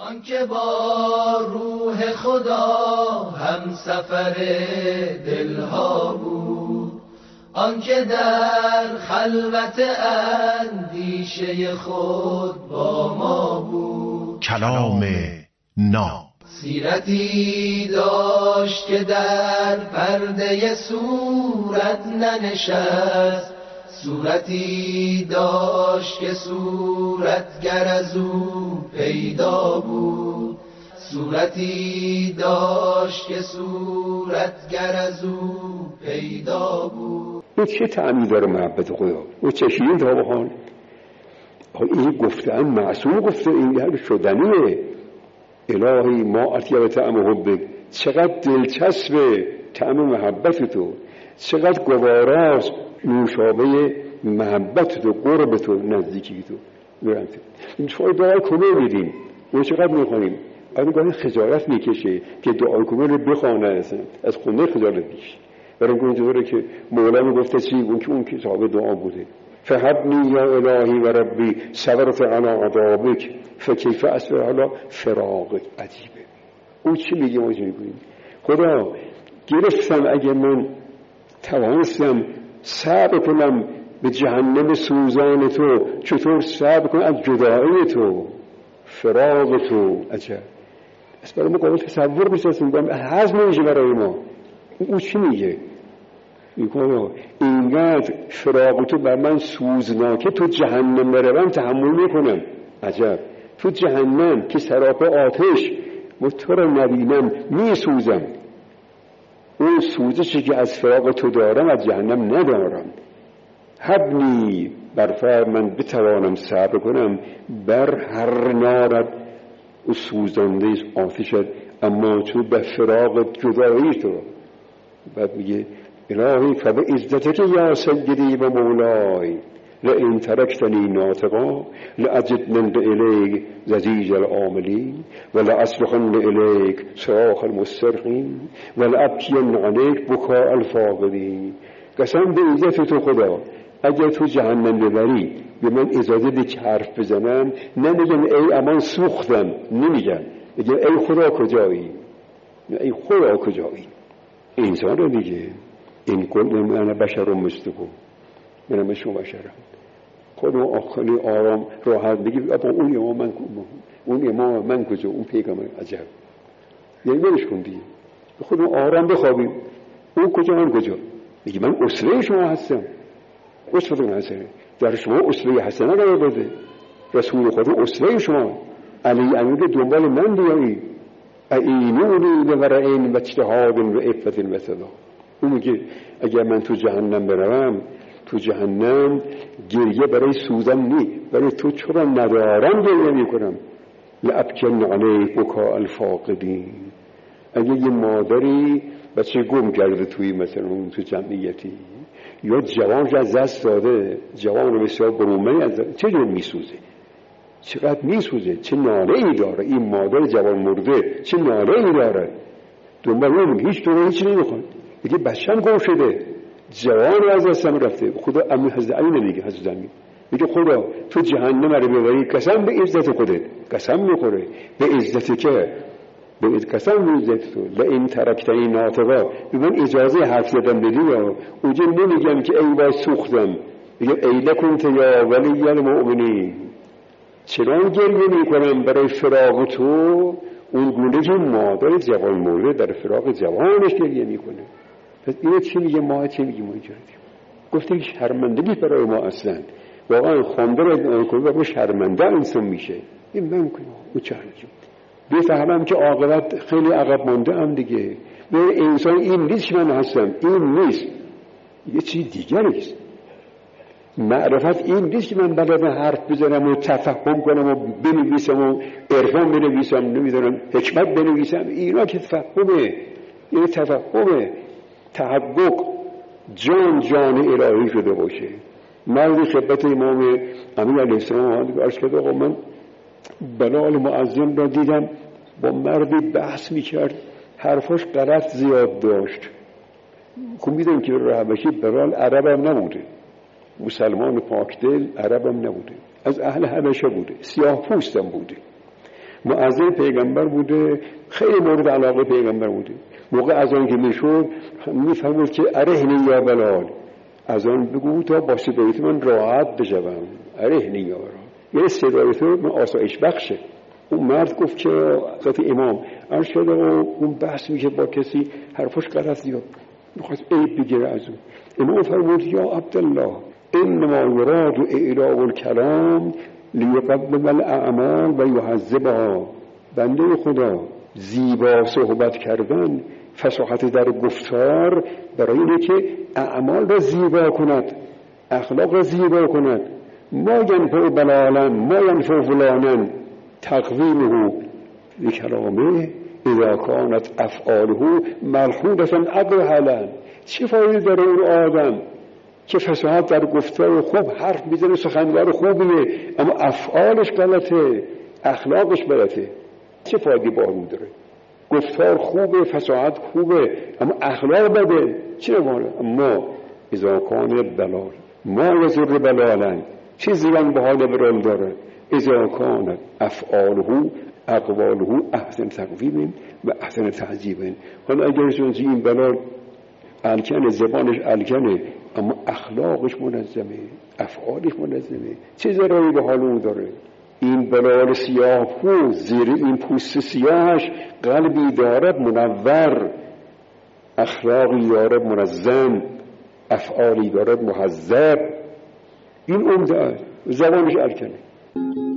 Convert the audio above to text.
آنکه با روح خدا هم سفر دلها بود، آنکه در خلوت اندیشه خود با ما بود. کلام ناب سیرتی داشت که در پرده صورت ننشست، صورتی داشت که صورتگر از او پیدا بود، صورتی داشت که صورتگر از او پیدا بود. این چه طعمی داره محبت خدا؟ او چشیدین تا بخوان این گفتن معصوم گفته، این هر شدنیه. الهی ما اطیب طعم حبک، چقدر دلچسبه طعم محبت تو، چقدر گواراست نوشابه محبت تو، قرب تو، نزدیکی تو. این دعای کمه میدیم، اون چقدر میخوانیم. آدم گاهی خجالت میکشه که دعای کمه رو بخوانه، از خونه خجالت میکشه. برای اینکه اینجوره که مولا میگفته چی؟ اون که صاحب دعا بوده. فهبنی یا الهی و ربی صبرت علی عذابک فکیف اصبر علی فراقت. عجیبه. اون چی میگه؟ ما چی میگوییم؟ خدا گرفتم اگه من توانستم صبر کنم به جهنم سوزان تو، چطور صبر کنم از جدایی تو، فراق تو. عجب. از برای ما قابل تصور بسازیم، هضم نمیشه برای ما. او چی میگه؟ میگه اینقدر فراق تو بر من سوزناکه، تو جهنم بروم تحمل میکنم. عجب. تو جهنم که سراپا آتش و تو رو نبینم میسوزم. اون سوزشی که از فراق تو دارم از جهنم ندارم. حبنی برفر من بتوانم صبر کنم بر هر نارد و سوزنده آتشت، اما تو به فراق جدایی تو. بعد میگه الهی فبعزتک یا سیدی و مولای لئن ترکتنی ناطقا لأجدن الیک زجیج العاملین ولأصرخن الیک صراخ المسترخین ولأبکین علیک بکاء الفاقدین. قسم به عزت تو خدا، اگر تو جهنم ببری به من اجازه بدی که حرف بزنم، نمیگم ای امان سوختم، نمیگم، میگم ای خدا کجایی، ای خدا کجایی. انسان رو میگه این کل من بشر مثلکم، منم شما بشرم. خدا آخری آرام راحت بگی اما اون امام من کجا، اون پیغمبر. عجب. یعنی ولش کن دیگه، خود آرام بخوابیم. اون کجا من کجا؟ میگه من اسوه شما هستم. اسوه حسنه در شما، اسوه حسنه قرار بده. رسول خدا اسوه شما، علی امیر دنبال من بیایی. اینونی لورعین و اجتهاد و عفت و صدا. اون میگه اگر من تو جهنم بروم، تو جهنم گریه برای سوزن نی، برای تو چرا ندارم گریه میکنم. لأبکن علیک بکاء الفاقدین. اگه یه مادری بچه گم کرده توی مثلا اون تو جمعیتی، یا جوانش از دست داده، جوان بسیار برومنی از دست، چه جور میسوزه، چقدر میسوزه، چه ناله ای داره این مادر جوان مرده، چه ناله ای داره. دنبال اون هیچ طور هیچ نمیخواد. دیگه بچه‌م گم شده، جوان از دستم رفته. خدا امی حضرت علی نمیگه، حضرت علی میگه خدا تو جهنم رو ببری، قسم به عزت خودت، قسم میخوره به عزت که به قسم به عزت تو، لئن ترکتنی ناطقا، من اجازه حرف زدن بدی. یا اونجا نمیگم که ای وای سوختم، میگم ای لکنت یا ولی المؤمنین. چرا گریه میکنم برای فراق تو؟ اون گونه که مادر جوان مرده در فراق جوانش گریه میکنه. پس اینه چی میگه؟ ما چی میگیم اینجا؟ گفته شرمندگی برای ما اصلا واقعا خونده رو کنه و شرمنده انسان میشه. این من کنم او چه حرجم بفهمم که عاقبت خیلی عقب مانده ام دیگه. به انسان این نیست که من هستم، این نیست، یه چیز دیگریست. معرفت این نیست که من بلدم حرف بزنم و تفهم کنم و بنویسم و عرفان بنویسم، نمیدونم حکمت بنویسم. اینا که تفهمه، این تفهمه، تحقق جان الهی شده باشه. مردی خدمت امام امیر علیه السلام عرض کرد آقا من بلال معظم را دیدم با مردی بحث میکرد، حرفاش غلط زیاد داشت. خب میدونم که حبشی بلال عرب هم نبوده، مسلمان پاکدل عرب هم نبوده، از اهل حبشه بوده، سیاه پوست هم بوده. مؤذن پیغمبر بوده، خیلی مورد علاقه پیغمبر بوده. موقع اذان که میشد میفهمید که ارهنی یا بلال، اذان بگو تا با صدای من راحت بشوم، ارهنی یا بلال، یه صدای تو من آسایش بخشه. اون مرد گفت که حضرت امام عرض شده و اون بحث میشه با کسی حرفش غلط زیاد میخواست عیب بگیره از اون. امام فرمود یا عبدالله انما یراد اعلاء الکلام لیقبل الاعمال و یهذبها. بنده خدا زیبا صحبت کردن، فصاحت در گفتار برای اینه که اعمال را زیبا کند، اخلاق را زیبا کند. ما ینفع بلالا ما ینفع فلانا تقویمه بکلامه اذا کانت افعاله ملحوظة اقبحا. چه فایده داره اون آدم که فصاحت در گفتار خوب حرف میزنه، سخنور خوبیه، اما افعالش غلطه، اخلاقش غلطه، چه فایده با اون داره؟ گفتار خوبه، فصاحت خوبه، اما اخلاق بده، چه مانه؟ اما اذا کان بلال ما یزر بلالا، چه زیان به حال بلال داره؟ اذا کانت افعاله اقواله احسن تقویم و احسن تعذیب. حالا اگر شنزی این بلال الکنه، زبانش الکنه، اما اخلاقش منظمه، افعالش منظمه، چه ضرری به حال اون داره؟ این بلال سیاه پوست، زیر این پوست سیاهش قلبی دارد منور، اخلاقی دارد منظم، افعالی دارد مهذب. این عمده است، زبانش الکنه.